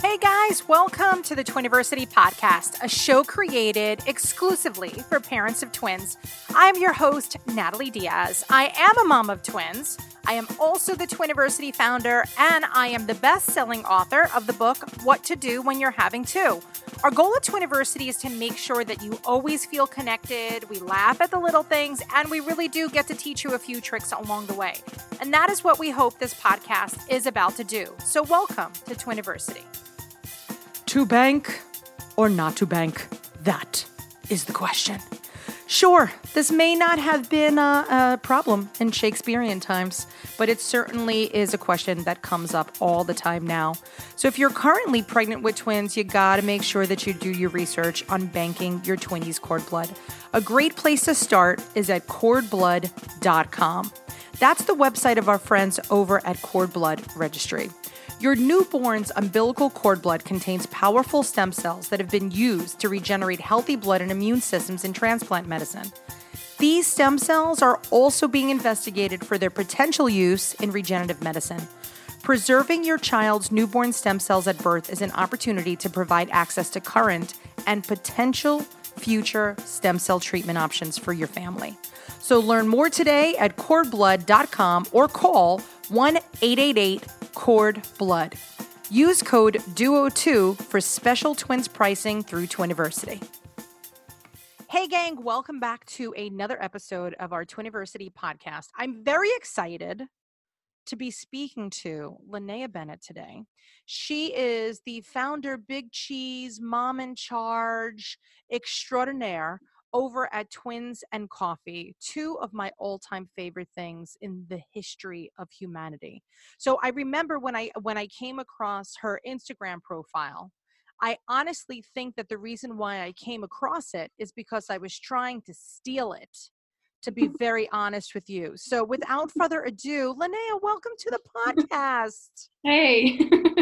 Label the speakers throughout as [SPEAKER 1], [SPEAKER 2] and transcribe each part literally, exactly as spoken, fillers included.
[SPEAKER 1] Hey guys, welcome to the Twiniversity Podcast, a show created exclusively for parents of twins. I'm your host, Natalie Diaz. I am a mom of twins. I am also the Twiniversity founder, and I am the best-selling author of the book, What to Do When You're Having Two. Our goal at Twiniversity is to make sure that you always feel connected, we laugh at the little things, and we really do get to teach you a few tricks along the way. And that is what we hope this podcast is about to do. So welcome to Twiniversity. To bank or not to bank? That is the question. Sure, this may not have been a, a problem in Shakespearean times, but it certainly is a question that comes up all the time now. So if you're currently pregnant with twins, you gotta make sure that you do your research on banking your twinnies' cord blood. A great place to start is at cord blood dot com. That's the website of our friends over at Cord Blood Registry. Your newborn's umbilical cord blood contains powerful stem cells that have been used to regenerate healthy blood and immune systems in transplant medicine. These stem cells are also being investigated for their potential use in regenerative medicine. Preserving your child's newborn stem cells at birth is an opportunity to provide access to current and potential future stem cell treatment options for your family. So learn more today at cord blood dot com or call one eight eight eight cord blood. Use code D U O two for special twins pricing through Twiniversity. Hey gang, welcome back to another episode of our Twiniversity podcast. I'm very excited to be speaking to Linnea Bennett today. She is the founder, Big Cheese, mom in charge extraordinaire over at Twins and Coffee, two of my all-time favorite things in the history of humanity. So I remember when I when I came across her Instagram profile, I honestly think that the reason why I came across it is because I was trying to steal it, to be very honest with you. So without further ado, Linnea, welcome to the podcast.
[SPEAKER 2] Hey.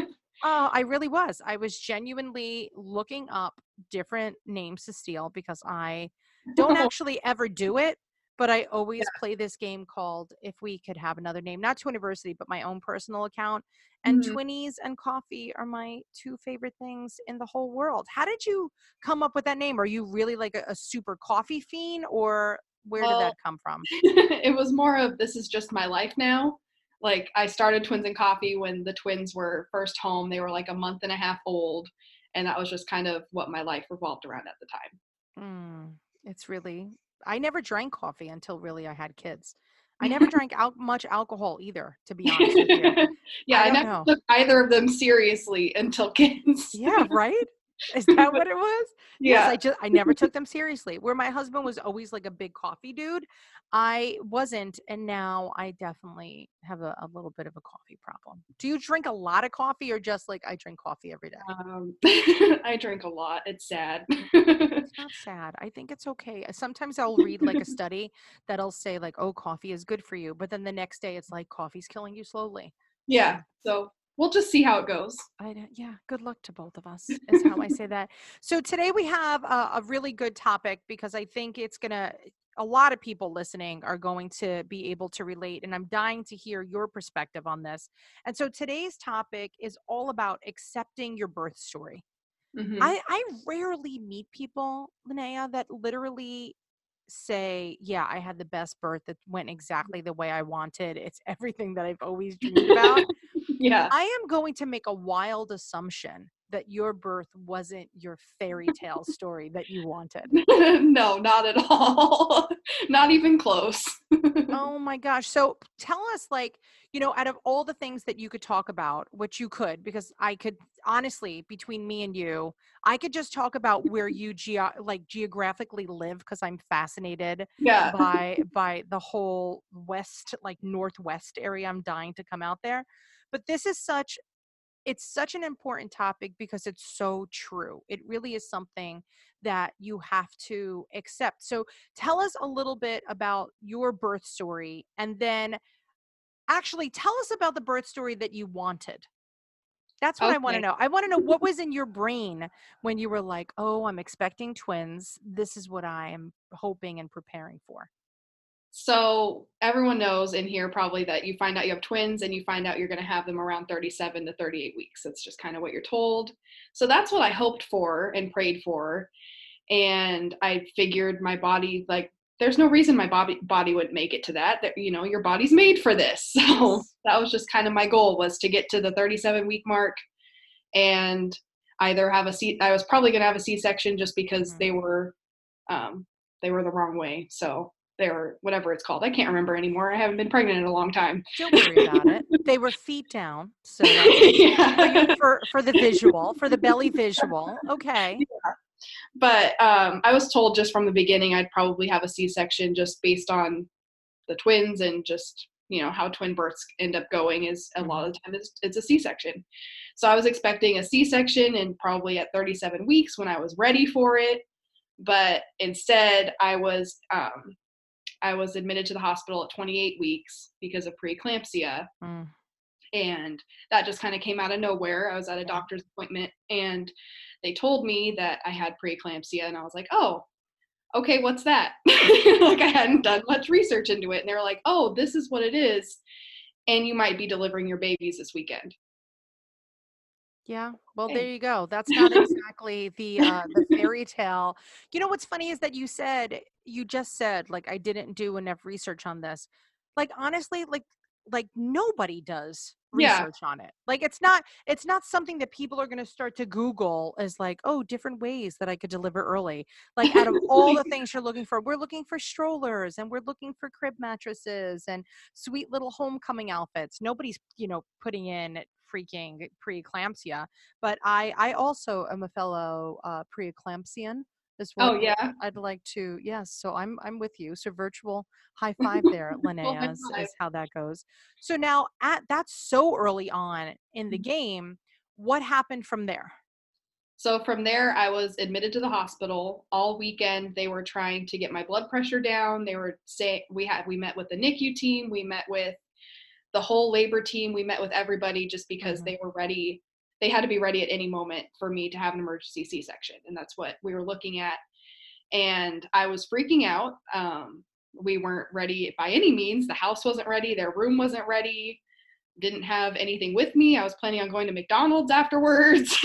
[SPEAKER 1] Oh, I really was. I was genuinely looking up different names to steal because I don't actually ever do it, but I always yeah. play this game called If We Could Have Another Name, not Twiniversity, but my own personal account. And mm-hmm. Twinnies and coffee are my two favorite things in the whole world. How did you come up with that name? Are you really like a, a super coffee fiend, or where well, did that come from?
[SPEAKER 2] It was more of, this is just my life now. Like, I started Twins and Coffee when the twins were first home. They were like a month and a half old. And that was just kind of what my life revolved around at the time.
[SPEAKER 1] Mm, it's really, I never drank coffee until really I had kids. I never drank al- much alcohol either, to be honest with you.
[SPEAKER 2] yeah, I, I never
[SPEAKER 1] know.
[SPEAKER 2] took either of them seriously until kids.
[SPEAKER 1] Yeah, right? Is that what it was?
[SPEAKER 2] Yeah.
[SPEAKER 1] Yes, I just I never took them seriously. Where my husband was always like a big coffee dude, I wasn't, and now I definitely have a, a little bit of a coffee problem. Do you drink a lot of coffee, or just like I drink coffee every day?
[SPEAKER 2] Um, I drink a lot. It's sad.
[SPEAKER 1] It's not sad. I think it's okay. Sometimes I'll read like a study that'll say like, oh, coffee is good for you, but then the next day it's like coffee's killing you slowly.
[SPEAKER 2] Yeah. So we'll just see how it goes.
[SPEAKER 1] I, yeah, good luck to both of us is how I say that. So today we have a, a really good topic because I think it's going to, a lot of people listening are going to be able to relate, and I'm dying to hear your perspective on this. And so today's topic is all about accepting your birth story. Mm-hmm. I, I rarely meet people, Linnea, that literally say, yeah, I had the best birth that went exactly the way I wanted. It's everything that I've always dreamed about.
[SPEAKER 2] Yeah.
[SPEAKER 1] I am going to make a wild assumption that your birth wasn't your fairy tale story that you wanted.
[SPEAKER 2] No, not at all. Not even close.
[SPEAKER 1] Oh my gosh. So tell us, like, you know, out of all the things that you could talk about, which you could, because I could honestly, between me and you, I could just talk about where you ge- like geographically live, because I'm fascinated
[SPEAKER 2] yeah.
[SPEAKER 1] by by the whole west, like northwest area. I'm dying to come out there. But this is such, it's such an important topic because it's so true. It really is something that you have to accept. So tell us a little bit about your birth story, and then actually tell us about the birth story that you wanted. That's what okay. I want to know. I want to know what was in your brain when you were like, oh, I'm expecting twins. This is what I am hoping and preparing for.
[SPEAKER 2] So everyone knows in here probably that you find out you have twins and you find out you're going to have them around thirty-seven to thirty-eight weeks. That's just kind of what you're told. So that's what I hoped for and prayed for. And I figured my body, like, there's no reason my body body wouldn't make it to that. That, you know, your body's made for this. So that was just kind of my goal, was to get to the thirty-seven week mark and either have a C. I was probably going to have a C-section just because mm-hmm. they were um, they were the wrong way. So they were, whatever it's called. I can't remember anymore. I haven't been pregnant in a long time.
[SPEAKER 1] Don't worry about it. They were feet down. So that's yeah. for, you, for for the visual, for the belly visual. Okay.
[SPEAKER 2] Yeah. But um, I was told just from the beginning I'd probably have a C-section just based on the twins and just, you know, how twin births end up going is a lot of the time it's, it's a C-section. So I was expecting a C-section and probably at thirty-seven weeks when I was ready for it. But instead I was um, I was admitted to the hospital at twenty-eight weeks because of preeclampsia. Mm. And that just kind of came out of nowhere. I was at a doctor's appointment and they told me that I had preeclampsia, and I was like, oh, okay, what's that? Like, I hadn't done much research into it. And they were like, oh, this is what it is. And you might be delivering your babies this weekend.
[SPEAKER 1] Yeah. Well, there you go. That's not exactly the uh, the fairy tale. You know, what's funny is that you said, you just said, like, I didn't do enough research on this. Like, honestly, like, like nobody does research yeah. on it. Like, it's not, it's not something that people are going to start to Google as like, oh, different ways that I could deliver early. Like, out of all the things you're looking for, we're looking for strollers and we're looking for crib mattresses and sweet little homecoming outfits. Nobody's, you know, putting in freaking preeclampsia, but I, I also am a fellow uh, preeclampsian as well.
[SPEAKER 2] Oh yeah.
[SPEAKER 1] I'd like to, yes. So I'm, I'm with you. So virtual high five there, Linnea, is, is how that goes. So now at that's so early on in the game. What happened from there?
[SPEAKER 2] So from there, I was admitted to the hospital all weekend. They were trying to get my blood pressure down. They were saying, we had, we met with the N I C U team. We met with the whole labor team. We met with everybody just because mm-hmm. they were ready. They had to be ready at any moment for me to have an emergency C-section. And that's what we were looking at. And I was freaking out. Um, we weren't ready by any means. The house wasn't ready. Their room wasn't ready. Didn't have anything with me. I was planning on going to McDonald's afterwards.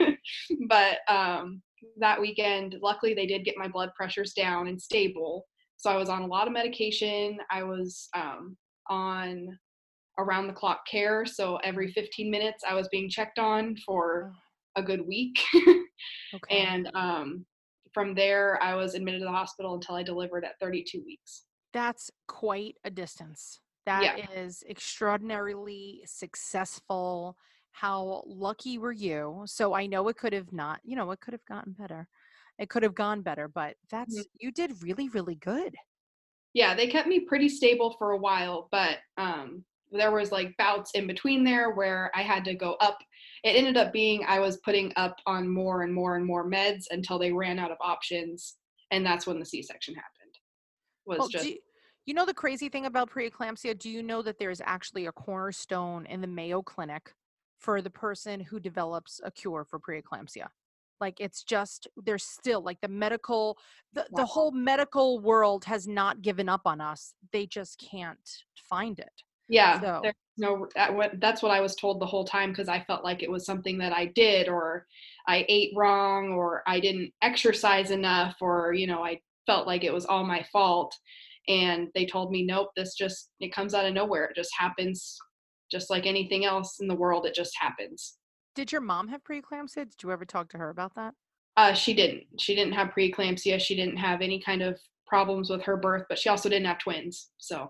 [SPEAKER 2] But um, that weekend, luckily they did get my blood pressures down and stable. So I was on a lot of medication. I was um, on around the clock care. So every fifteen minutes I was being checked on for a good week. Okay. And um, from there I was admitted to the hospital until I delivered at thirty-two weeks.
[SPEAKER 1] That's quite a distance. That yeah. is extraordinarily successful. How lucky were you? So I know it could have not, you know, it could have gotten better. It could have gone better, but that's, mm-hmm. you did really, really good.
[SPEAKER 2] Yeah. They kept me pretty stable for a while, but um, there was like bouts in between there where I had to go up. It ended up being, I was putting up on more and more and more meds until they ran out of options. And that's when the C-section happened. Was well, just.
[SPEAKER 1] You, you know, the crazy thing about preeclampsia, do you know that there's actually a cornerstone in the Mayo Clinic for the person who develops a cure for preeclampsia? Like, it's just, there's still like the medical, the, wow. the whole medical world has not given up on us. They just can't find it.
[SPEAKER 2] Yeah, so. There's no, that's what I was told the whole time, because I felt like it was something that I did, or I ate wrong, or I didn't exercise enough, or, you know, I felt like it was all my fault. And they told me, nope, this just, it comes out of nowhere. It just happens, just like anything else in the world. It just happens.
[SPEAKER 1] Did your mom have preeclampsia? Did you ever talk to her about that?
[SPEAKER 2] Uh, she didn't. She didn't have preeclampsia. She didn't have any kind of problems with her birth, but she also didn't have twins. So.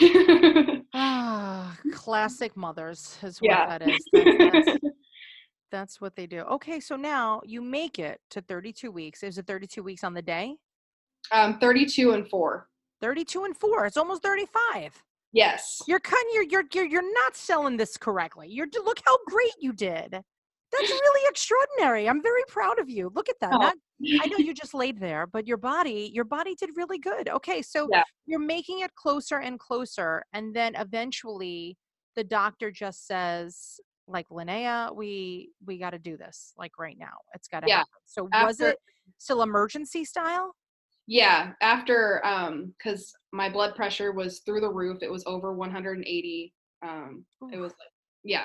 [SPEAKER 1] Ah, classic mothers is what yeah. that is. That's, that's, that's what they do. Okay, so now you make it to thirty-two weeks. Is it thirty-two weeks on the day?
[SPEAKER 2] Um, thirty-two and four.
[SPEAKER 1] thirty-two and four. It's almost thirty-five.
[SPEAKER 2] Yes.
[SPEAKER 1] You're cutting. You're you're you're you're not selling this correctly. You're look how great you did. That's really extraordinary. I'm very proud of you. Look at that. Oh. Not, I know you just laid there, but your body, your body did really good. Okay, so yeah. you're making it closer and closer, and then eventually the doctor just says, like, Linnea, we we got to do this, like right now. It's got to
[SPEAKER 2] yeah.
[SPEAKER 1] happen. So
[SPEAKER 2] After,
[SPEAKER 1] was it still emergency style?
[SPEAKER 2] Yeah, after, um, because my blood pressure was through the roof. It was over one hundred eighty. Um, it was
[SPEAKER 1] Oof.
[SPEAKER 2] like, yeah.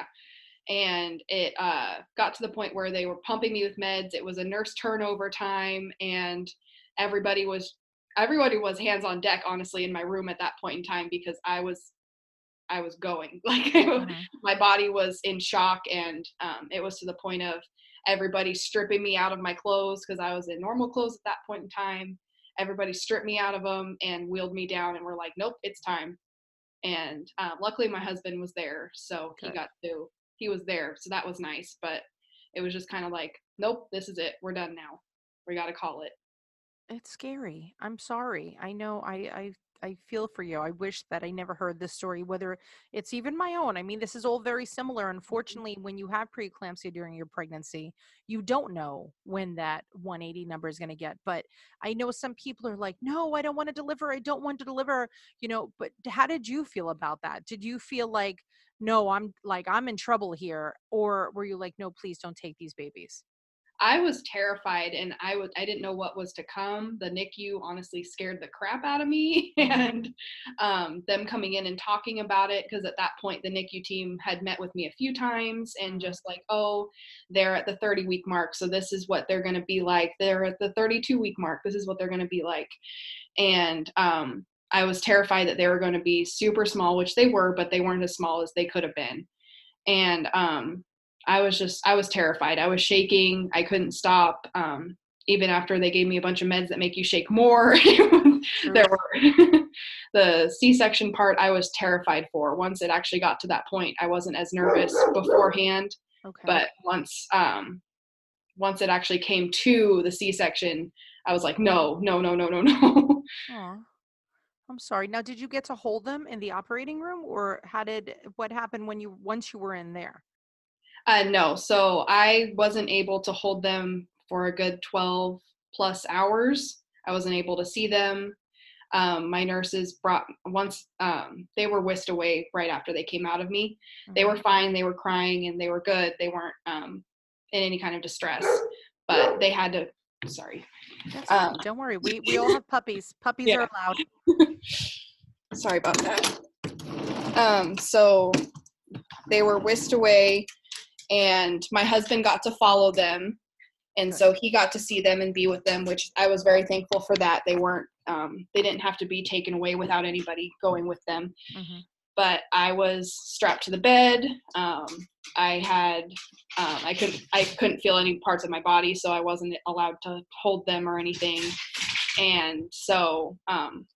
[SPEAKER 2] And it uh, got to the point where they were pumping me with meds. It was a nurse turnover time, and everybody was everybody was hands on deck, honestly, in my room at that point in time because I was I was going like
[SPEAKER 1] Mhm.
[SPEAKER 2] my body was in shock, and um, it was to the point of everybody stripping me out of my clothes because I was in normal clothes at that point in time. Everybody stripped me out of them and wheeled me down, and we're like, "Nope, it's time." And um, luckily my husband was there, so he
[SPEAKER 1] Good.
[SPEAKER 2] got to he was there, so that was nice. But it was just kind of like, nope, this is it, we're done now, we got to call it.
[SPEAKER 1] It's scary. I'm sorry. I know I I I feel for you. I wish that I never heard this story, whether it's even my own. I mean, this is all very similar. Unfortunately, when you have preeclampsia during your pregnancy, you don't know when that one eighty number is going to get. But I know some people are like, no, I don't want to deliver. I don't want to deliver, you know, but how did you feel about that? Did you feel like, no, I'm like, I'm in trouble here? Or were you like, no, please don't take these babies?
[SPEAKER 2] I was terrified, and I would I didn't know what was to come. The NICU honestly scared the crap out of me,
[SPEAKER 1] Mhm.
[SPEAKER 2] and um, them coming in and talking about it, because at that point the NICU team had met with me a few times and
[SPEAKER 1] Mhm.
[SPEAKER 2] just like, oh, they're at the thirty week mark, so this is what they're going to be like. They're at the thirty-two week mark. This is what they're going to be like. And um, I was terrified that they were going to be super small, which they were, but they weren't as small as they could have been. And um, I was just, I was terrified. I was shaking. I couldn't stop. Um, even after they gave me a bunch of meds that make you shake more, there
[SPEAKER 1] True.
[SPEAKER 2] were the C-section part I was terrified for. Once it actually got to that point, I wasn't as nervous beforehand,
[SPEAKER 1] Okay.
[SPEAKER 2] but once um, once it actually came to the C-section, I was like, no, no, no, no, no, no.
[SPEAKER 1] Aw. I'm sorry. Now, did you get to hold them in the operating room, or how did what happened when you once you were in there?
[SPEAKER 2] Uh, no, so I wasn't able to hold them for a good twelve plus hours. I wasn't able to see them. Um, my nurses brought once um, they were whisked away right after they came out of me. They
[SPEAKER 1] Hmm.
[SPEAKER 2] were fine. They were crying and they were good. They weren't um, in any kind of distress, but they had to. Sorry.
[SPEAKER 1] That's
[SPEAKER 2] Um,
[SPEAKER 1] fine. Don't worry. We we all have puppies. Puppies
[SPEAKER 2] yeah.
[SPEAKER 1] are allowed.
[SPEAKER 2] Sorry about that. Um, so they were whisked away, and my husband got to follow them, and
[SPEAKER 1] Good.
[SPEAKER 2] so he got to see them and be with them, which I was very thankful for. That they weren't um, they didn't have to be taken away without anybody going with them.
[SPEAKER 1] Hmm.
[SPEAKER 2] But I was strapped to the bed. um, I had um, I couldn't I couldn't feel any parts of my body, so I wasn't allowed to hold them or anything. And so um,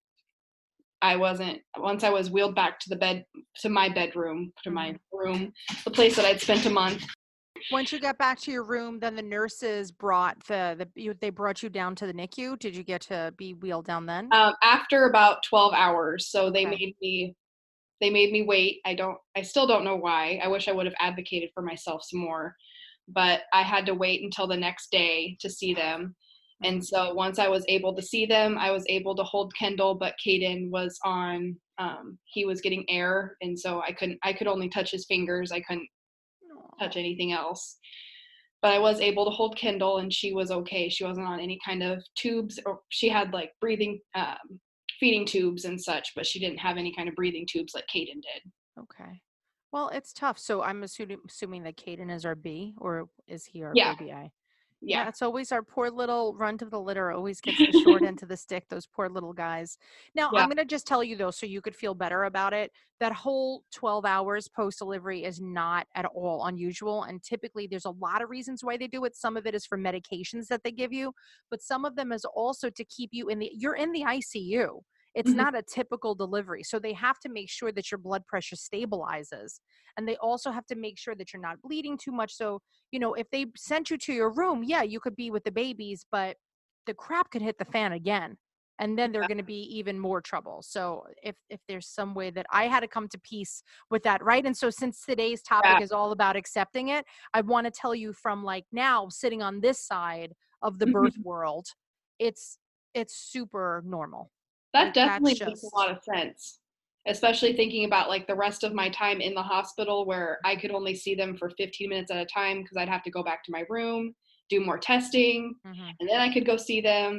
[SPEAKER 2] I wasn't once I was wheeled back to the bed, to my bedroom, to
[SPEAKER 1] Hmm.
[SPEAKER 2] my room, the place that I'd spent a month.
[SPEAKER 1] Once you got back to your room, then the nurses brought the the you, they brought you down to the NICU. Did you get to be wheeled down then?
[SPEAKER 2] Um, after about twelve hours, so they
[SPEAKER 1] Okay.
[SPEAKER 2] made me they made me wait. I don't I still don't know why. I wish I would have advocated for myself some more, but I had to wait until the next day to see them.
[SPEAKER 1] Hmm.
[SPEAKER 2] And so once I was able to see them, I was able to hold Kendall, but Caden was on um, he was getting air, and so I couldn't I could only touch his fingers. I couldn't touch anything else. But I was able to hold Kendall, and she was okay. She wasn't on any kind of tubes, or she had like breathing, um, feeding tubes and such, but she didn't have any kind of breathing tubes like Caden did.
[SPEAKER 1] Okay. Well, it's tough. So I'm assuming assuming that Caden is our B, or is he our
[SPEAKER 2] Yeah,
[SPEAKER 1] baby A? Yeah,
[SPEAKER 2] yeah,
[SPEAKER 1] it's always our poor little runt of the litter always gets the short end of the stick, those poor little guys. Now,
[SPEAKER 2] yeah.
[SPEAKER 1] I'm going to just tell you though, so you could feel better about it, that whole twelve hours post delivery is not at all unusual. And typically there's a lot of reasons why they do it. Some of it is for medications that they give you, but some of them is also to keep you in the, you're in the I C U. It's
[SPEAKER 2] Mhm.
[SPEAKER 1] not a typical delivery. So they have to make sure that your blood pressure stabilizes. And they also have to make sure that you're not bleeding too much. So you know, if they sent you to your room, yeah, you could be with the babies, but the crap could hit the fan again. And then they're going to be even more trouble. So if if there's some way that I had to come to peace with that, right? And so since today's topic
[SPEAKER 2] Yeah.
[SPEAKER 1] is all about accepting it, I want to tell you from like now sitting on this side of the birth
[SPEAKER 2] Mhm.
[SPEAKER 1] world, it's it's super normal.
[SPEAKER 2] That
[SPEAKER 1] Like that's
[SPEAKER 2] definitely makes a
[SPEAKER 1] just
[SPEAKER 2] lot of sense, especially thinking about like the rest of my time in the hospital where I could only see them for fifteen minutes at a time because I'd have to go back to my room, do more testing,
[SPEAKER 1] mhm.
[SPEAKER 2] and then I could go see them.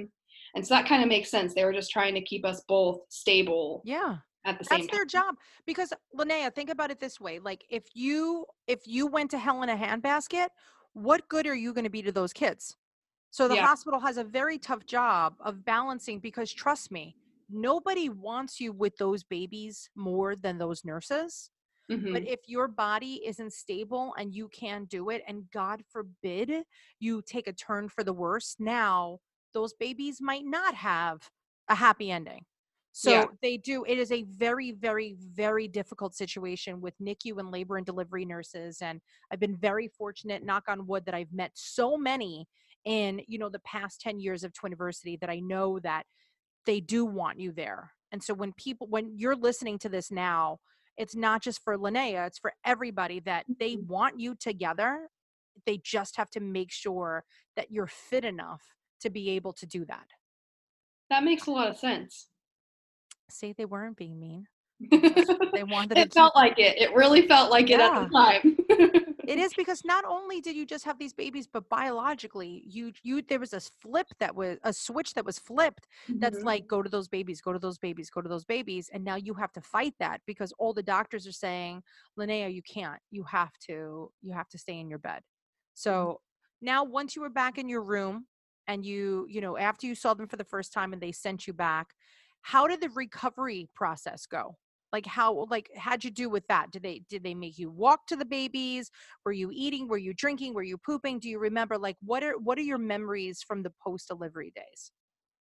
[SPEAKER 2] And so that kind of makes sense. They were just trying to keep us both stable
[SPEAKER 1] Yeah.
[SPEAKER 2] at the same
[SPEAKER 1] That's
[SPEAKER 2] time.
[SPEAKER 1] their job. Because Linnea, think about it this way. Like if you if you went to hell in a handbasket, what good are you going to be to those kids? So the
[SPEAKER 2] Yeah.
[SPEAKER 1] hospital has a very tough job of balancing, because trust me, nobody wants you with those babies more than those nurses. But
[SPEAKER 2] Hmm.
[SPEAKER 1] if your body isn't stable and you can't do it, and God forbid you take a turn for the worse, now those babies might not have a happy ending.
[SPEAKER 2] Yeah.
[SPEAKER 1] So they do. It is a very, very, very difficult situation with N I C U and labor and delivery nurses. And I've been very fortunate, knock on wood, that I've met so many in, you know, the past ten years of Twiniversity, that I know that they do want you there. And so when people, when you're listening to this now, it's not just for Linnea, it's for everybody, that they want you together. They just have to make sure that you're fit enough to be able to do that.
[SPEAKER 2] That makes a lot of sense.
[SPEAKER 1] See, they weren't being mean. They just, they wanted to
[SPEAKER 2] It
[SPEAKER 1] keep,
[SPEAKER 2] felt like it. It really felt like it at the
[SPEAKER 1] yeah.
[SPEAKER 2] time.
[SPEAKER 1] It is, because not only did you just have these babies, but biologically, you you there was a flip that was a switch that was flipped. That's
[SPEAKER 2] Mhm.
[SPEAKER 1] like, go to those babies, go to those babies, go to those babies, and now you have to fight that, because all the doctors are saying, Linnea, you can't. You have to. You have to stay in your bed. So now, once you were back in your room, and you you know after you saw them for the first time and they sent you back, how did the recovery process go? Like how like how'd you do with that? Did they did they make you walk to the babies? Were you eating? Were you drinking? Were you pooping? Do you remember, like, what are what are your memories from the post delivery days?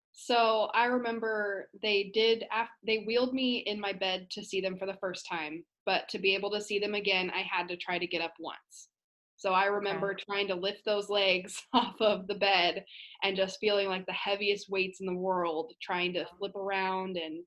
[SPEAKER 2] So I remember they did, af- they wheeled me in my bed to see them for the first time, but to be able to see them again, I had to try to get up once. So I
[SPEAKER 1] Okay.
[SPEAKER 2] remember trying to lift those legs off of the bed and just feeling like the heaviest weights in the world, trying to flip around. And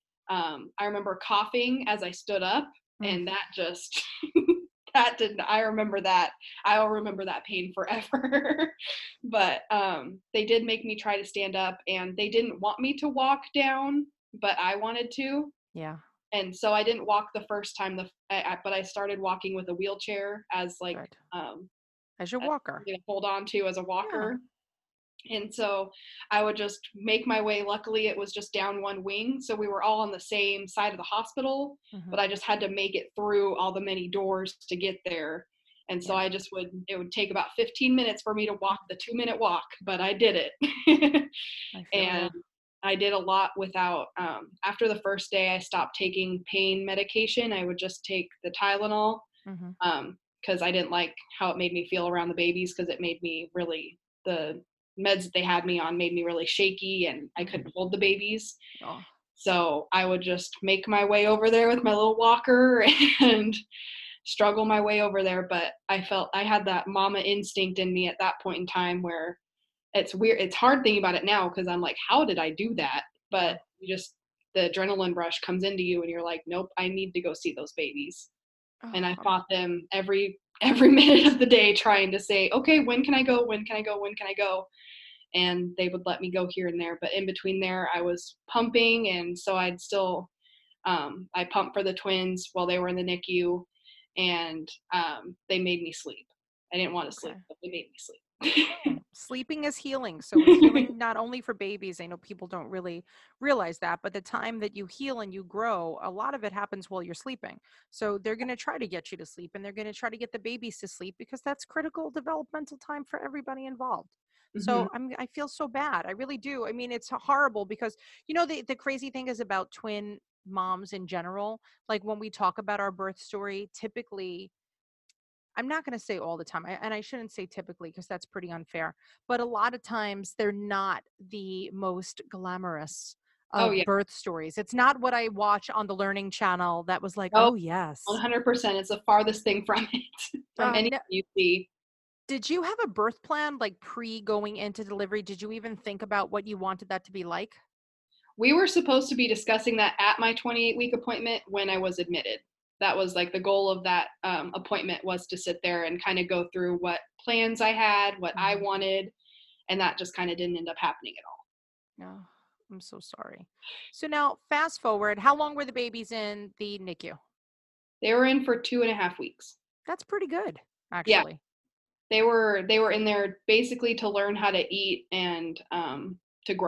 [SPEAKER 2] um, I remember coughing as I stood up,
[SPEAKER 1] Mm,
[SPEAKER 2] and that just, that didn't, I remember that. I'll remember that pain forever. But um, they did make me try to stand up, and they didn't want me to walk down, but I wanted to.
[SPEAKER 1] yeah.
[SPEAKER 2] And so I didn't walk the first time, the I, I, but I started walking with a wheelchair as like
[SPEAKER 1] Good.
[SPEAKER 2] um,
[SPEAKER 1] As your
[SPEAKER 2] a,
[SPEAKER 1] walker.
[SPEAKER 2] you know, hold on to as a
[SPEAKER 1] Yeah.
[SPEAKER 2] walker. And so I would just make my way. Luckily, it was just down one wing. So we were all on the same side of the hospital, but
[SPEAKER 1] Hmm.
[SPEAKER 2] I just had to make it through all the many doors to get there. And so
[SPEAKER 1] Yeah.
[SPEAKER 2] I just would, it would take about fifteen minutes for me to walk the two minute walk, but I did it.
[SPEAKER 1] I feel
[SPEAKER 2] And
[SPEAKER 1] you.
[SPEAKER 2] I did a lot without, um, after the first day, I stopped taking pain medication. I would just take the Tylenol
[SPEAKER 1] Hmm.
[SPEAKER 2] um, because I didn't like how it made me feel around the babies, because it made me really, the meds that they had me on made me really shaky, and I
[SPEAKER 1] Hmm.
[SPEAKER 2] couldn't hold the babies.
[SPEAKER 1] Oh,
[SPEAKER 2] So I would just make my way over there with my little walker and struggle my way over there. But I felt I had that mama instinct in me at that point in time, where it's weird. It's hard thinking about it now, because I'm like, how did I do that?
[SPEAKER 1] yeah.
[SPEAKER 2] But you just, the adrenaline rush comes into you, and you're like, nope, I need to go see those babies. And I
[SPEAKER 1] Oh,
[SPEAKER 2] fought them every every minute of the day, trying to say, okay, when can I go? When can I go? When can I go? And they would let me go here and there. But in between there, I was pumping, and so I'd still um, I pumped for the twins while they were in the N I C U, and um, they made me sleep. I didn't want to sleep,
[SPEAKER 1] okay.
[SPEAKER 2] but they made me sleep.
[SPEAKER 1] Oh, sleeping is healing. So it's healing not only for babies. I know people don't really realize that, but the time that you heal and you grow, a lot of it happens while you're sleeping. So they're going to try to get you to sleep, and they're going to try to get the babies to sleep, because that's critical developmental time for everybody involved.
[SPEAKER 2] Hmm.
[SPEAKER 1] So I'm I feel so bad. I really do. I mean, it's horrible, because you know the the crazy thing is about twin moms in general. Like when we talk about our birth story, typically, I'm not going to say all the time, I, and I shouldn't say typically, because that's pretty unfair, but a lot of times they're not the most glamorous
[SPEAKER 2] Oh
[SPEAKER 1] of
[SPEAKER 2] yeah.
[SPEAKER 1] birth stories. It's not what I watch on the Learning Channel that was like,
[SPEAKER 2] Oh,
[SPEAKER 1] oh, yes.
[SPEAKER 2] one hundred percent. It's the farthest thing from it, from
[SPEAKER 1] Uh,
[SPEAKER 2] anything
[SPEAKER 1] no,
[SPEAKER 2] you see.
[SPEAKER 1] did you have a birth plan, like pre going into delivery? Did you even think about what you wanted that to be like?
[SPEAKER 2] We were supposed to be discussing that at my twenty-eight week appointment when I was admitted. That was like the goal of that um, appointment, was to sit there and kind of go through what plans I had, what I
[SPEAKER 1] Hmm.
[SPEAKER 2] wanted, and that just kind of didn't end up happening at all.
[SPEAKER 1] No, I'm so sorry. So now, fast forward, how long were the babies in the N I C U?
[SPEAKER 2] They were in for two and a half weeks.
[SPEAKER 1] That's pretty good,
[SPEAKER 2] Yeah,
[SPEAKER 1] actually.
[SPEAKER 2] they were they were in there basically to learn how to eat and um, to grow.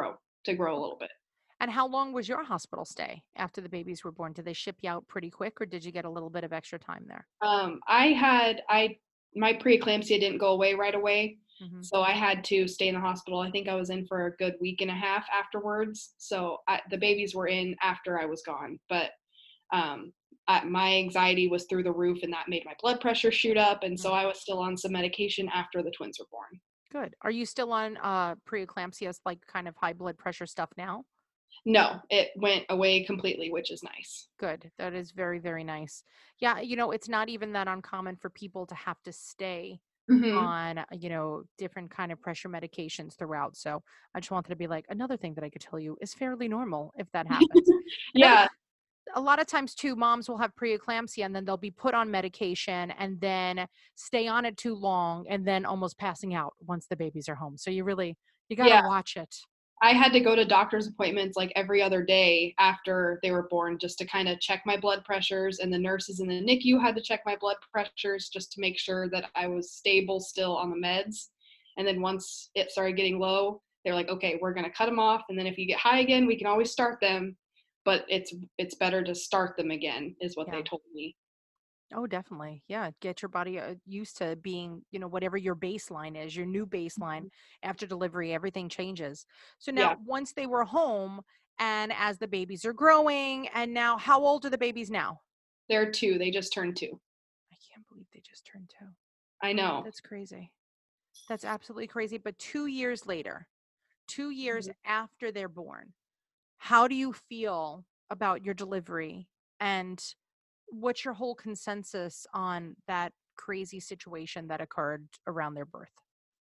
[SPEAKER 2] to grow a little bit.
[SPEAKER 1] And how long was your hospital stay after the babies were born? Did they ship you out pretty quick, or did you get a little bit of extra time there?
[SPEAKER 2] Um, I had I my preeclampsia didn't go away right away,
[SPEAKER 1] Hmm.
[SPEAKER 2] so I had to stay in the hospital. I think I was in for a good week and a half afterwards. So I, the babies were in after I was gone, but um, I, my anxiety was through the roof, and that made my blood pressure shoot up, and so
[SPEAKER 1] Mm.
[SPEAKER 2] I was still on some medication after the twins were born.
[SPEAKER 1] Good. Are you still on uh preeclampsia, like kind of high blood pressure stuff now?
[SPEAKER 2] No, it went away completely, which is nice.
[SPEAKER 1] Good. That is very, very nice. Yeah, you know, it's not even that uncommon for people to have to stay
[SPEAKER 2] Hmm.
[SPEAKER 1] on, uh, you know, different kind of pressure medications throughout. So I just wanted to be like, another thing that I could tell you is fairly normal if that happens. I know
[SPEAKER 2] Yeah,
[SPEAKER 1] a lot of times too, moms will have preeclampsia and then they'll be put on medication and then stay on it too long and then almost passing out once the babies are home. So you really, you got to
[SPEAKER 2] yeah.
[SPEAKER 1] watch it.
[SPEAKER 2] I had to go to doctor's appointments like every other day after they were born just to kind of check my blood pressures. And the nurses in the N I C U had to check my blood pressures just to make sure that I was stable still on the meds. And then once it started getting low, they're like, okay, we're going to cut them off. And then if you get high again, we can always start them. But it's it's better to start them again, is what they
[SPEAKER 1] Yeah.
[SPEAKER 2] told me.
[SPEAKER 1] Oh, definitely. Yeah. Get your body uh, used to being, you know, whatever your baseline is, your new baseline after delivery, everything changes. So now,
[SPEAKER 2] Yeah,
[SPEAKER 1] once they were home and as the babies are growing, and now how old are the babies now?
[SPEAKER 2] they're two. They just turned two.
[SPEAKER 1] I can't believe they just turned two.
[SPEAKER 2] I know.
[SPEAKER 1] That's crazy. That's absolutely crazy. But two years later, two years after they're born, how do you feel about your delivery? And what's your whole consensus on that crazy situation that occurred around their birth?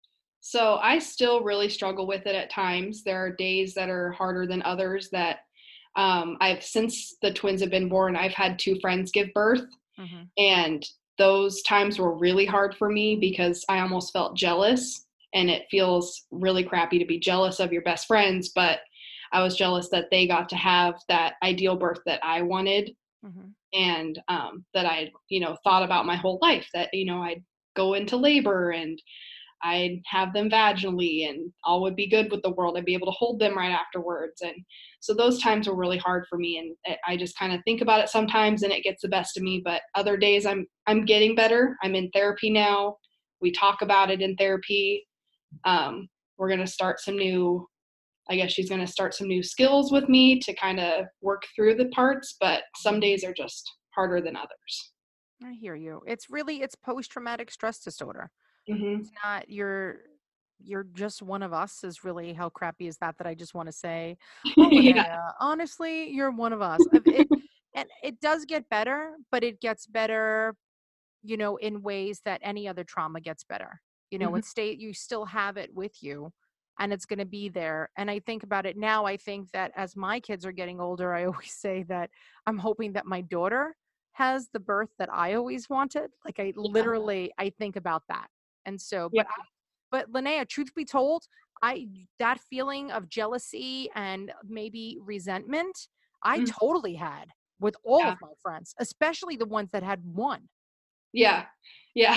[SPEAKER 2] So I still really struggle with it at times. There are days that are harder than others that um, I've since the twins have been born, I've had two friends give birth.
[SPEAKER 1] Hmm.
[SPEAKER 2] And those times were really hard for me because I almost felt jealous. And it feels really crappy to be jealous of your best friends. But I was jealous that they got to have that ideal birth that I wanted
[SPEAKER 1] Hmm.
[SPEAKER 2] and um, that I, you know, thought about my whole life that, you know, I'd go into labor and I'd have them vaginally and all would be good with the world. I'd be able to hold them right afterwards. And so those times were really hard for me. And I just kind of think about it sometimes and it gets the best of me. But other days I'm I'm getting better. I'm in therapy now. We talk about it in therapy. Um, we're gonna start some new, I guess she's gonna start some new skills with me to kind of work through the parts, but some days are just harder than others.
[SPEAKER 1] I hear you. It's really it's post-traumatic stress disorder.
[SPEAKER 2] Hmm.
[SPEAKER 1] It's not you're you're just one of us is really how crappy is that that I just want to say, oh
[SPEAKER 2] Yeah.
[SPEAKER 1] Linnea, honestly, you're one of us. If It and it does get better, but it gets better, you know, in ways that any other trauma gets better. You know,
[SPEAKER 2] Hmm.
[SPEAKER 1] it's state you still have it with you and it's going to be there. And I think about it now, I think that as my kids are getting older, I always say that I'm hoping that my daughter has the birth that I always wanted. Like I
[SPEAKER 2] Yeah.
[SPEAKER 1] literally I think about that. And so,
[SPEAKER 2] Yeah.
[SPEAKER 1] but I, but Linnea, truth be told, I that feeling of jealousy and maybe resentment, I
[SPEAKER 2] Mhm.
[SPEAKER 1] totally had with all
[SPEAKER 2] Yeah.
[SPEAKER 1] of my friends, especially the ones that had one.
[SPEAKER 2] Yeah. Yeah.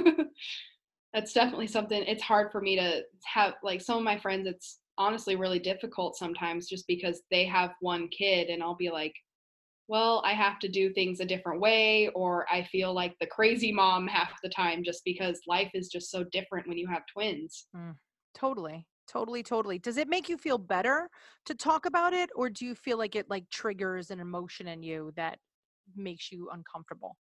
[SPEAKER 2] That's definitely something it's hard for me to have like some of my friends, it's honestly really difficult sometimes just because they have one kid and I'll be like, well, I have to do things a different way, or I feel like the crazy mom half the time just because life is just so different when you have twins.
[SPEAKER 1] Mm, totally. Totally, totally. Does it make you feel better to talk about it, or do you feel like it like triggers an emotion in you that makes you uncomfortable?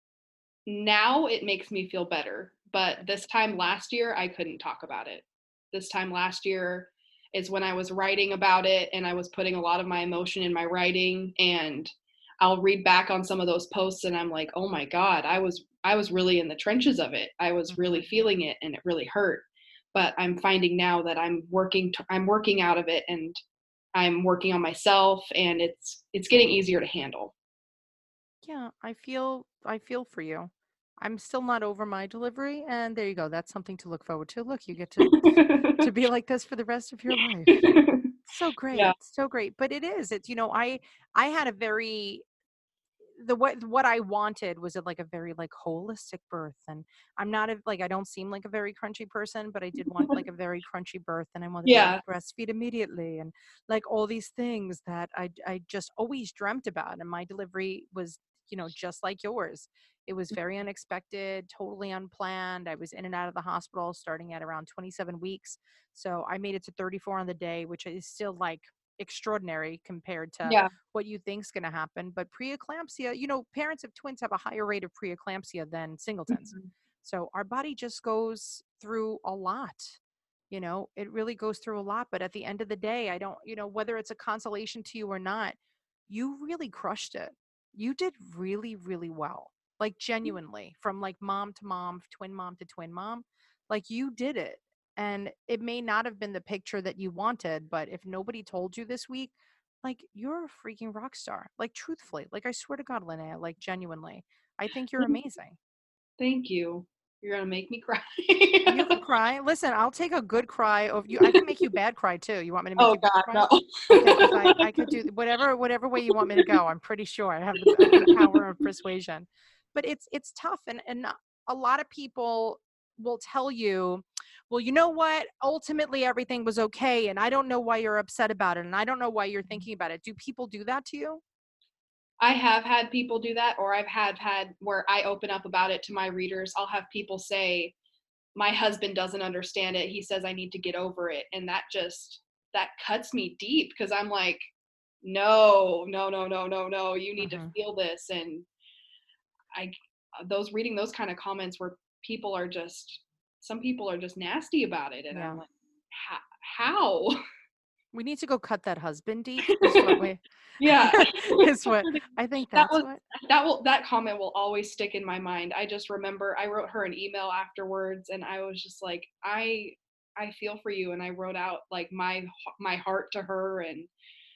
[SPEAKER 2] Now it makes me feel better, but this time last year I couldn't talk about it. This time last year is when I was writing about it and I was putting a lot of my emotion in my writing, and I'll read back on some of those posts and I'm like, "Oh my god, I was I was really in the trenches of it. I was really
[SPEAKER 1] Hmm.
[SPEAKER 2] feeling it and it really hurt." But I'm finding now that I'm working t- I'm working out of it and I'm working on myself and it's it's getting easier to handle.
[SPEAKER 1] Yeah, I feel I feel for you. I'm still not over my delivery, and there you go. That's something to look forward to. Look, you get to to be like this for the rest of your life. So
[SPEAKER 2] Yeah.
[SPEAKER 1] great, so great. But it is. It's you know, I I had a very the what what I wanted was a, like a very like holistic birth, and I'm not a, like I don't seem like a very crunchy person, but I did want like a very crunchy birth, and I wanted to like
[SPEAKER 2] Yeah.
[SPEAKER 1] breastfeed immediately, and like all these things that I I just always dreamt about, and my delivery was, you know, just like yours. It was very unexpected, totally unplanned. I was in and out of the hospital starting at around twenty-seven weeks, so I made it to thirty-four on the day, which is still like extraordinary compared to
[SPEAKER 2] Yeah.
[SPEAKER 1] what you think's going to happen. But preeclampsia, you know, parents of twins have a higher rate of preeclampsia than singletons.
[SPEAKER 2] Mhm.
[SPEAKER 1] So our body just goes through a lot. You know, it really goes through a lot. But at the end of the day, I don't, you know, whether it's a consolation to you or not, you really crushed it. You did really, really well. Like genuinely, from like mom to mom, twin mom to twin mom, like you did it. And it may not have been the picture that you wanted, but if nobody told you this week, like you're a freaking rock star. Like truthfully, like I swear to God, Linnea, like genuinely, I think you're amazing.
[SPEAKER 2] Thank you. You're gonna make me cry.
[SPEAKER 1] You can cry. Listen, I'll take a good cry over you. I can make you bad cry too. You want me to make
[SPEAKER 2] Oh
[SPEAKER 1] you bad
[SPEAKER 2] God,
[SPEAKER 1] cry?
[SPEAKER 2] no.
[SPEAKER 1] Okay, because I I could do whatever whatever way you want me to go. I'm pretty sure I have the, I have the power of persuasion. But it's it's tough, and and a lot of people will tell you, well, you know what? Ultimately, everything was okay, and I don't know why you're upset about it, and I don't know why you're thinking about it. Do people do that to you?
[SPEAKER 2] I have had people do that, or I've had had where I open up about it to my readers. I'll have people say, "My husband doesn't understand it. He says I need to get over it," and that just that cuts me deep because I'm like, "No, no, no, no, no, no. You need to
[SPEAKER 1] Hmm.
[SPEAKER 2] feel this." And I, those reading those kind of comments where people are just, some people are just nasty about it, and I'm
[SPEAKER 1] Yeah.
[SPEAKER 2] like, "How?"
[SPEAKER 1] We need to go cut that husband deep is what we
[SPEAKER 2] Yeah.
[SPEAKER 1] is what I think
[SPEAKER 2] That
[SPEAKER 1] that's
[SPEAKER 2] was
[SPEAKER 1] what.
[SPEAKER 2] that will that comment will always stick in my mind. I just remember I wrote her an email afterwards and I was just like, I I feel for you, and I wrote out like my my heart to her, and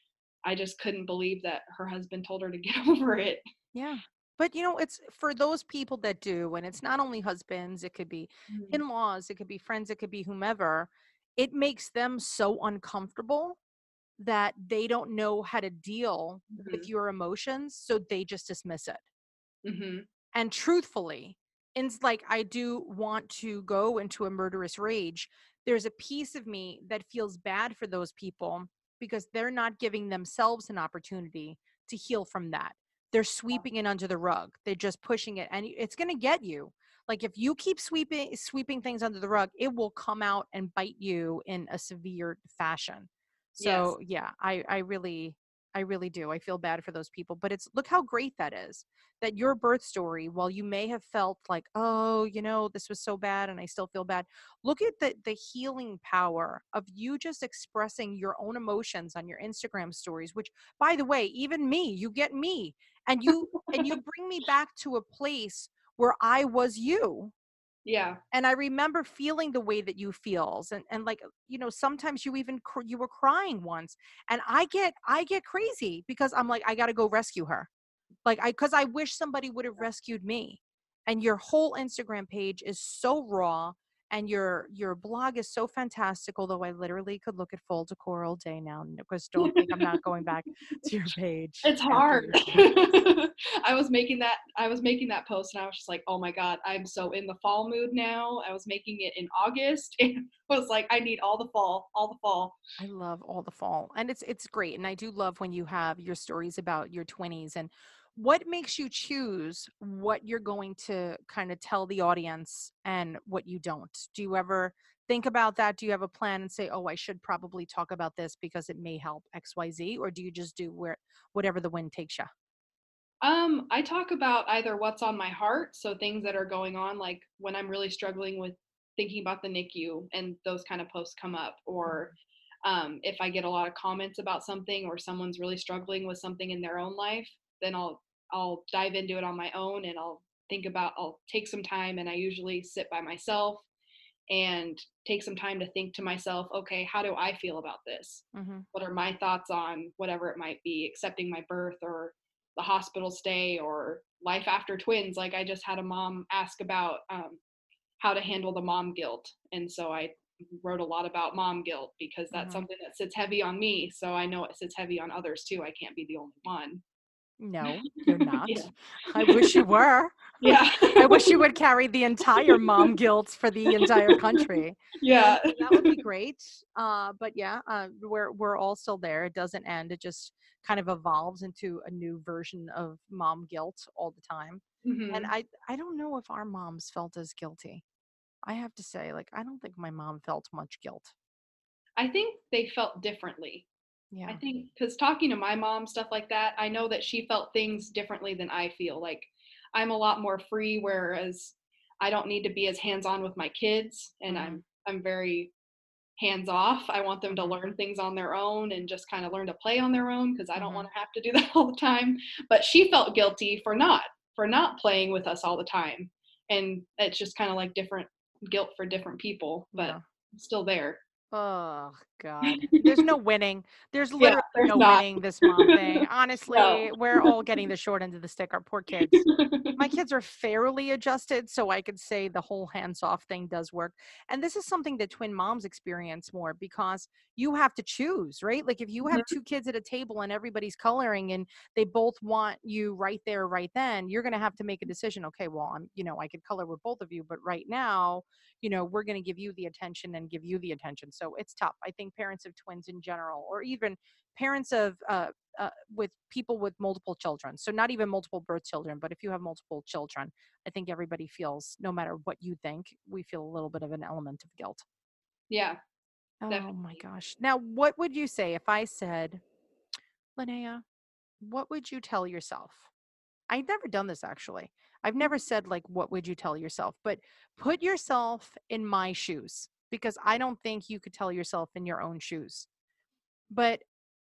[SPEAKER 2] I just couldn't believe that her husband told her to get over it.
[SPEAKER 1] Yeah. But you know, it's for those people that do, and it's not only husbands, it could be
[SPEAKER 2] Mhm.
[SPEAKER 1] in-laws, it could be friends, it could be whomever. It makes them so uncomfortable that they don't know how to deal with
[SPEAKER 2] Mhm.
[SPEAKER 1] your emotions, so they just dismiss it.
[SPEAKER 2] Mhm.
[SPEAKER 1] And truthfully, and like I do want to go into a murderous rage, there's a piece of me that feels bad for those people because they're not giving themselves an opportunity to heal from that. They're sweeping it under the rug. They're just pushing it, and it's going to get you. Like if you keep sweeping sweeping things under the rug, it will come out and bite you in a severe fashion.
[SPEAKER 2] Yes.
[SPEAKER 1] So yeah, I I really I really do. I feel bad for those people, but it's look how great that is, that your birth story, while you may have felt like, oh, you know, this was so bad and I still feel bad, look at the the healing power of you just expressing your own emotions on your Instagram stories, which by the way, even me, you get me, and you and you bring me back to a place where I was you.
[SPEAKER 2] Yeah.
[SPEAKER 1] And I remember feeling the way that you feels, and and like, you know, sometimes you even cr- you were crying once, and I get I get crazy because I'm like, I got to go rescue her. Like I, cause I wish somebody would have rescued me. And your whole Instagram page is so raw, and your your blog is so fantastic. Although I literally could look at full decor all day now, because don't think I'm not going back to your page
[SPEAKER 2] It's
[SPEAKER 1] after
[SPEAKER 2] hard.
[SPEAKER 1] your stories.
[SPEAKER 2] I was making that I was making that post and I was just like, "Oh my God, I'm so in the fall mood now." I was making it in August and I was like, "I need all the fall, all the fall."
[SPEAKER 1] I love all the fall, and it's it's great, and I do love when you have your stories about your twenties. And what makes you choose what you're going to kind of tell the audience and what you don't? Do you ever think about that? Do you have a plan and say, oh, I should probably talk about this because it may help X Y Z, or do you just do where whatever the wind takes you?
[SPEAKER 2] Um, I talk about either what's on my heart, so things that are going on, like when I'm really struggling with thinking about the N I C U and those kind of posts come up, or um, if I get a lot of comments about something or someone's really struggling with something in their own life, then I'll I'll dive into it on my own and I'll think about I'll take some time, and I usually sit by myself and take some time to think to myself, okay, how do I feel about this?
[SPEAKER 1] Mm-hmm.
[SPEAKER 2] What are my thoughts on whatever it might be, accepting my birth or the hospital stay or life after twins? Like I just had a mom ask about um, how to handle the mom guilt. And so I wrote a lot about mom guilt because that's
[SPEAKER 1] Mm-hmm.
[SPEAKER 2] something that sits heavy on me. So I know it sits heavy on others too. I can't be the only one.
[SPEAKER 1] No, you're
[SPEAKER 2] Yeah.
[SPEAKER 1] not. I wish you were.
[SPEAKER 2] Yeah.
[SPEAKER 1] I wish you would carry the entire mom guilt for the entire country.
[SPEAKER 2] Yeah.
[SPEAKER 1] So that would be great. Uh, but yeah, uh, we're we're all still there. It doesn't end. It just kind of evolves into a new version of mom guilt all the time. And
[SPEAKER 2] Hmm.
[SPEAKER 1] I I don't know if our moms felt as guilty. I have to say, like, I don't think my mom felt much guilt.
[SPEAKER 2] I think they felt differently. I
[SPEAKER 1] Yeah.
[SPEAKER 2] think because talking to my mom, stuff like that, I know that she felt things differently than I feel. Like I'm a lot more free, whereas I don't need to be as hands on with my kids, and
[SPEAKER 1] Mm-hmm.
[SPEAKER 2] I'm I'm very hands off. I want them to
[SPEAKER 1] Mm-hmm.
[SPEAKER 2] learn things on their own and just kind of learn to play on their own because I don't
[SPEAKER 1] Mm-hmm.
[SPEAKER 2] want to have to do that all the time. But she felt guilty for not for not playing with us all the time, and it's just kind of like different guilt for different people, but
[SPEAKER 1] Yeah.
[SPEAKER 2] it's still there.
[SPEAKER 1] Oh God. There's no winning. There's
[SPEAKER 2] Yeah,
[SPEAKER 1] literally
[SPEAKER 2] there's
[SPEAKER 1] no
[SPEAKER 2] not.
[SPEAKER 1] winning this mom thing.
[SPEAKER 2] No.
[SPEAKER 1] Honestly, we're all getting the short end of the stick. Our poor kids. My kids are fairly adjusted, so I could say the whole hands off thing does work. And this is something that twin moms experience more because you have to choose, right? Like if you have
[SPEAKER 2] Mhm.
[SPEAKER 1] two kids at a table and everybody's coloring and they both want you right there, right then, you're going to have to make a decision. Okay, well, I'm, you know, I could color with both of you, but right now, you know, we're going to give you the attention and give you the attention. So it's tough. I think parents of twins in general, or even parents of, uh, uh, with people with multiple children. So not even multiple birth children, but if you have multiple children, I think everybody feels, no matter what you think, we feel a little bit of an element of guilt.
[SPEAKER 2] Yeah,
[SPEAKER 1] Oh my
[SPEAKER 2] definitely.
[SPEAKER 1] gosh. Now, what would you say if I said, Linnea, what would you tell yourself? I've never done this actually. I've never said, like, what would you tell yourself? But put yourself in my shoes because I don't think you could tell yourself in your own shoes. But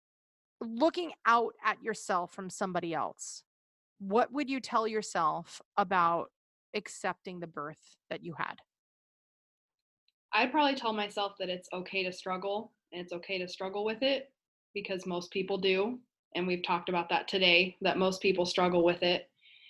[SPEAKER 1] looking out at yourself from somebody else, what would you tell yourself about accepting the birth that you had?
[SPEAKER 2] I'd probably tell myself that it's okay to struggle and it's okay to struggle with it because most people do. And we've talked about that today, that most people struggle with it.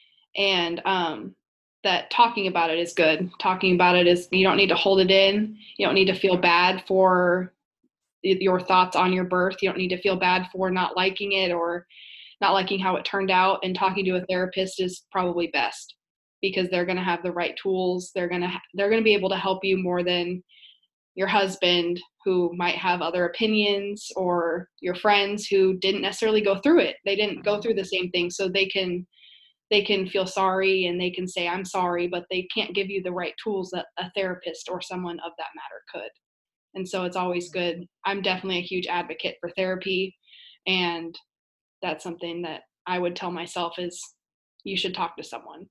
[SPEAKER 2] And um, that talking about it is good. Talking about it is, you don't need to hold it in. You don't need to feel bad for your thoughts on your birth. You don't need to feel bad for not liking it or not liking how it turned out. And talking to a therapist is probably best because they're going to have the right tools. They're going to ha- they're going to be able to help you more than your husband who might have other opinions or your friends who didn't necessarily go through it. They didn't go
[SPEAKER 1] Mhm.
[SPEAKER 2] through the same thing, so they can they can feel sorry and they can say I'm sorry, but they can't give you the right tools that a therapist or someone of that matter could. And so it's always good. I'm definitely a huge advocate for therapy, and that's something that I would tell myself is you should talk to someone.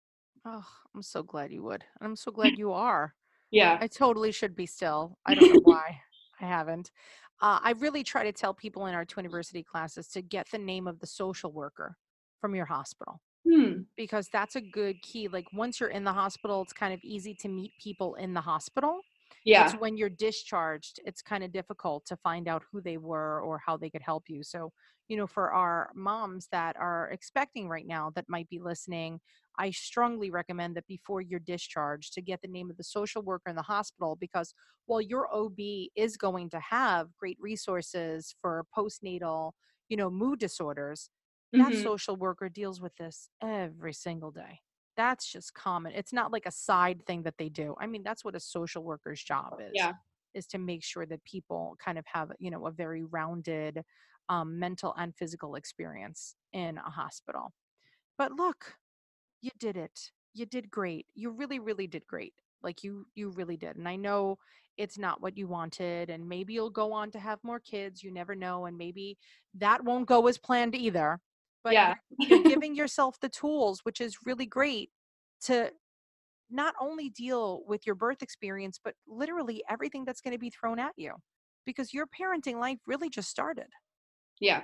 [SPEAKER 1] Oh, I'm so glad you would. And I'm so glad you are.
[SPEAKER 2] Yeah.
[SPEAKER 1] I totally should be still. I don't know why I haven't. Uh, I really try to tell people in our Twiniversity classes to get the name of the social worker from your hospital
[SPEAKER 2] Hmm.
[SPEAKER 1] because that's a good key. Like once you're in the hospital, it's kind of easy to meet people in the hospital. It's
[SPEAKER 2] Yeah.
[SPEAKER 1] when you're discharged, it's kind of difficult to find out who they were or how they could help you. So, you know, for our moms that are expecting right now that might be listening, I strongly recommend that before you're discharged to get the name of the social worker in the hospital because while your O B is going to have great resources for postnatal, you know, mood disorders, that
[SPEAKER 2] Hmm.
[SPEAKER 1] social worker deals with this every single day. That's just common. It's not like a side thing that they do. I mean, that's what a social worker's job is,
[SPEAKER 2] Yeah.
[SPEAKER 1] is to make sure that people kind of have, you know, a very rounded um, mental and physical experience in a hospital. But look, you did it. You did great. You really, really did great. Like you, you really did. And I know it's not what you wanted. And maybe you'll go on to have more kids. You never know. And maybe that won't go as planned either. But
[SPEAKER 2] Yeah.
[SPEAKER 1] you're, you're giving yourself the tools, which is really great to not only deal with your birth experience, but literally everything that's going to be thrown at you because your parenting life really just started.
[SPEAKER 2] Yeah.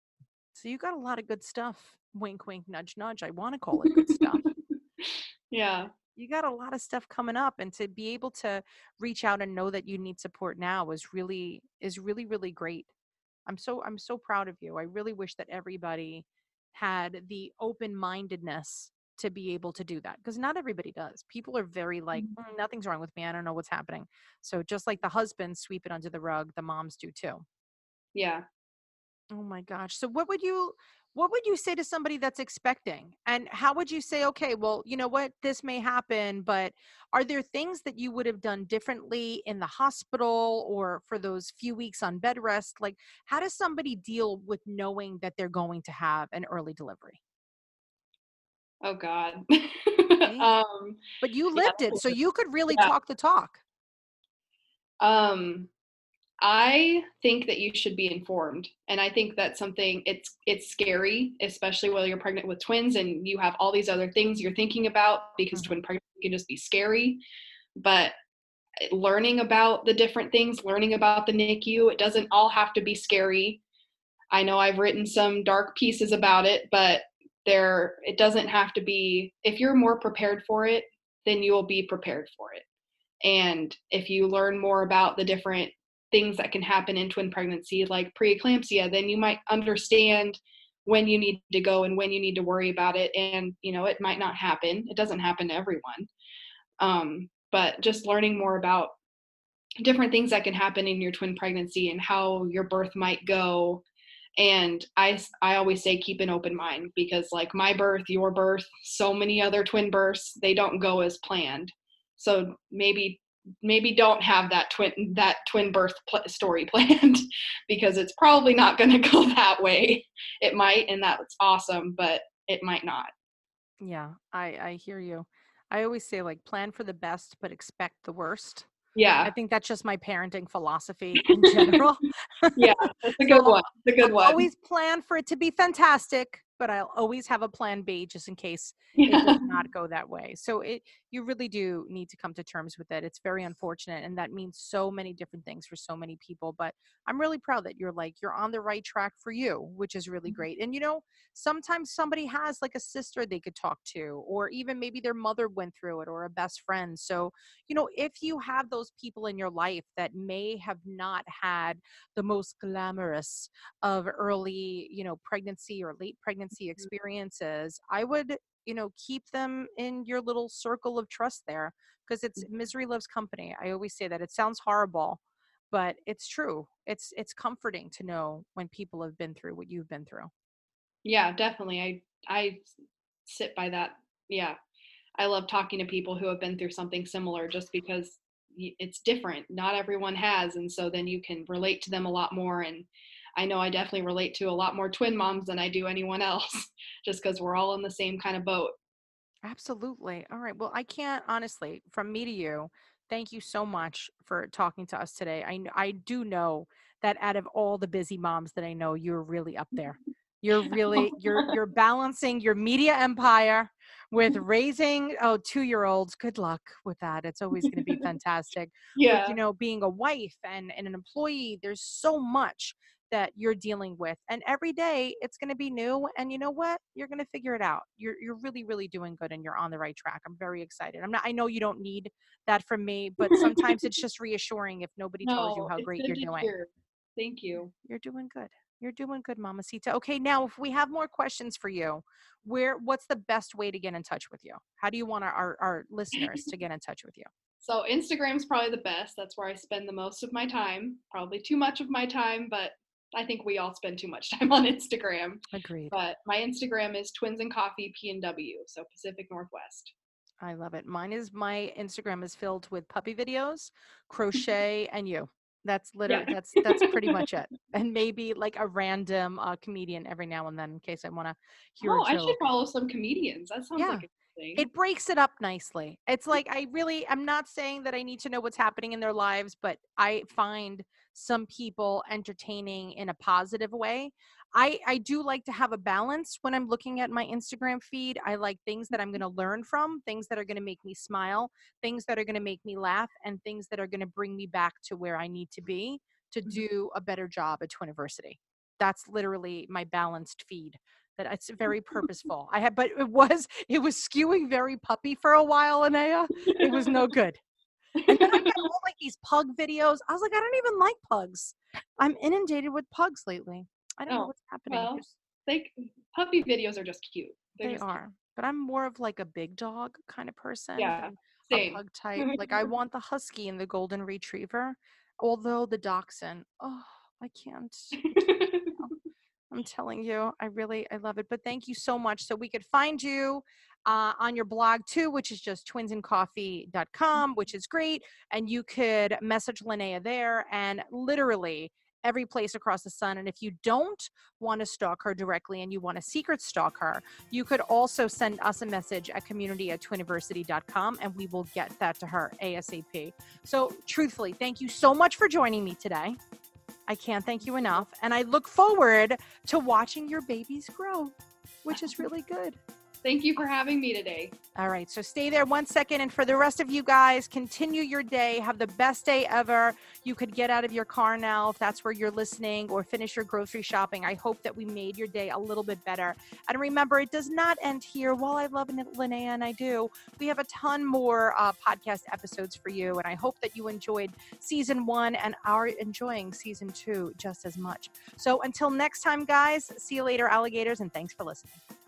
[SPEAKER 1] So you got a lot of good stuff. Wink, wink, nudge, nudge. I want to call it good stuff.
[SPEAKER 2] Yeah.
[SPEAKER 1] You got a lot of stuff coming up, and to be able to reach out and know that you need support now is really is really really great. I'm so I'm so proud of you. I really wish that everybody had the open-mindedness to be able to do that because not everybody does. People are very like,
[SPEAKER 2] Mhm.
[SPEAKER 1] "Mm, nothing's wrong with me. I don't know what's happening." So just like the husbands sweep it under the rug, the moms do too.
[SPEAKER 2] Yeah.
[SPEAKER 1] Oh my gosh. So what would you What would you say to somebody that's expecting? And how would you say, okay, well, you know what, this may happen, but are there things that you would have done differently in the hospital or for those few weeks on bed rest? Like, how does somebody deal with knowing that they're going to have an early delivery?
[SPEAKER 2] Oh God.
[SPEAKER 1] See?
[SPEAKER 2] um,
[SPEAKER 1] But you
[SPEAKER 2] yeah,
[SPEAKER 1] lived it, so you could really
[SPEAKER 2] yeah.
[SPEAKER 1] talk the talk.
[SPEAKER 2] Um, I think that you should be informed. And I think that's something it's it's scary, especially while you're pregnant with twins and you have all these other things you're thinking about because
[SPEAKER 1] Mhm.
[SPEAKER 2] twin pregnancy can just be scary. But learning about the different things, learning about the N I C U, it doesn't all have to be scary. I know I've written some dark pieces about it, but there it doesn't have to be. If you're more prepared for it, then you will be prepared for it. And if you learn more about the different things that can happen in twin pregnancy, like preeclampsia, then you might understand when you need to go and when you need to worry about it. And, you know, it might not happen. It doesn't happen to everyone. Um, but just learning more about different things that can happen in your twin pregnancy and how your birth might go. And I, I always say keep an open mind because like my birth, your birth, so many other twin births, they don't go as planned. So maybe maybe don't have that twin that twin birth pl- story planned because it's probably not going to go that way. It might, and that's awesome, but it might not.
[SPEAKER 1] Yeah, I I hear you. I always say like plan for the best but expect the worst. I
[SPEAKER 2] Yeah.
[SPEAKER 1] think that's just my parenting philosophy in general.
[SPEAKER 2] Yeah, that's a good
[SPEAKER 1] So
[SPEAKER 2] one. It's a good
[SPEAKER 1] I'll
[SPEAKER 2] one.
[SPEAKER 1] always plan for it to be fantastic, but I'll always have a plan B just in case it
[SPEAKER 2] Yeah.
[SPEAKER 1] does not go that way. So it you really do need to come to terms with it. It's very unfortunate and that means so many different things for so many people, but I'm really proud that you're like you're on the right track for you, which is really great. And you know, sometimes somebody has like a sister they could talk to or even maybe their mother went through it or a best friend. So, you know, if you have those people in your life that may have not had the most glamorous of early, you know, pregnancy or late pregnancy experiences, I would, you know, keep them in your little circle of trust there because it's misery loves company. I always say that. It sounds horrible, but it's true. It's it's comforting to know when people have been through what you've been through.
[SPEAKER 2] Yeah, definitely. I I sit by that. Yeah. I love talking to people who have been through something similar just because y- it's different. Not everyone has, and so then you can relate to them a lot more. And I know I definitely relate to a lot more twin moms than I do anyone else, just because we're all in the same kind of boat.
[SPEAKER 1] Absolutely. All right. Well, I can't honestly, from me to you, thank you so much for talking to us today. I kn- I do know that out of all the busy moms that I know, you're really up there. You're really you're you're balancing your media empire with raising oh two-year-olds. Good luck with that. It's always going to be fantastic. With, you
[SPEAKER 2] Yeah.
[SPEAKER 1] know, being a wife and, and an employee, there's so much that you're dealing with and every day it's going to be new and you know what you're going to figure it out. You're you're really really doing good and you're on the right track. I'm very excited. I'm not I know you don't need that from me, but sometimes it's just reassuring if nobody tells you
[SPEAKER 2] No,
[SPEAKER 1] how
[SPEAKER 2] it's
[SPEAKER 1] great
[SPEAKER 2] good
[SPEAKER 1] you're
[SPEAKER 2] to
[SPEAKER 1] doing.
[SPEAKER 2] hear. Thank you.
[SPEAKER 1] You're doing good. You're doing good, Mamacita. Okay, now if we have more questions for you, where what's the best way to get in touch with you? How do you want our, our, our listeners to get in touch with you?
[SPEAKER 2] So Instagram's probably the best. That's where I spend the most of my time. Probably too much of my time, but I think we all spend too much time on Instagram.
[SPEAKER 1] Agreed.
[SPEAKER 2] But my Instagram is Twins and Coffee P N W, so Pacific Northwest.
[SPEAKER 1] I love it. Mine is my Instagram is filled with puppy videos, crochet, and you. That's
[SPEAKER 2] Yeah.
[SPEAKER 1] literally that's that's pretty much it. And maybe like a random uh, comedian every now and then in case I want to hear a
[SPEAKER 2] Oh, I should
[SPEAKER 1] joke.
[SPEAKER 2] follow some comedians. That sounds
[SPEAKER 1] Yeah.
[SPEAKER 2] like a good thing.
[SPEAKER 1] It breaks it up nicely. It's like I really I'm not saying that I need to know what's happening in their lives, but I find some people entertaining in a positive way. I I do like to have a balance when I'm looking at my Instagram feed. I like things that I'm going to learn from, things that are going to make me smile, things that are going to make me laugh, and things that are going to bring me back to where I need to be to
[SPEAKER 2] Mhm.
[SPEAKER 1] do a better job at Twiniversity. That's literally my balanced feed that it's very purposeful. I had, but it was it was skewing very puppy for a while, Anea. It was no good. And then I get all like these pug videos. I was like, I don't even like pugs. I'm inundated with pugs lately. I don't know
[SPEAKER 2] Oh,
[SPEAKER 1] what's happening.
[SPEAKER 2] well,
[SPEAKER 1] There's,
[SPEAKER 2] they puppy videos are just cute. They're
[SPEAKER 1] they
[SPEAKER 2] just cute.
[SPEAKER 1] are, but I'm more of like a big dog kind of person
[SPEAKER 2] Yeah,
[SPEAKER 1] than a
[SPEAKER 2] same.
[SPEAKER 1] pug type. Like I want the husky and the golden retriever, although the dachshund. Oh, I can't. I can't right now. I'm telling you, I really, I love it. But thank you so much. So we could find you uh, on your blog too, which is just twins and coffee dot com, which is great. And you could message Linnea there and literally every place across the sun. And if you don't want to stalk her directly and you want to secret stalk her, you could also send us a message at community at twiniversity dot com and we will get that to her ASAP. So truthfully, thank you so much for joining me today. I can't thank you enough. And I look forward to watching your babies grow, which is really good.
[SPEAKER 2] Thank you for having me today.
[SPEAKER 1] All right. So stay there one second. And for the rest of you guys, continue your day. Have the best day ever. You could get out of your car now if that's where you're listening, or finish your grocery shopping. I hope that we made your day a little bit better. And remember, it does not end here. While I love Linnea, and I do, we have a ton more uh, podcast episodes for you. And I hope that you enjoyed season one and are enjoying season two just as much. So until next time, guys, see you later, alligators, and thanks for listening.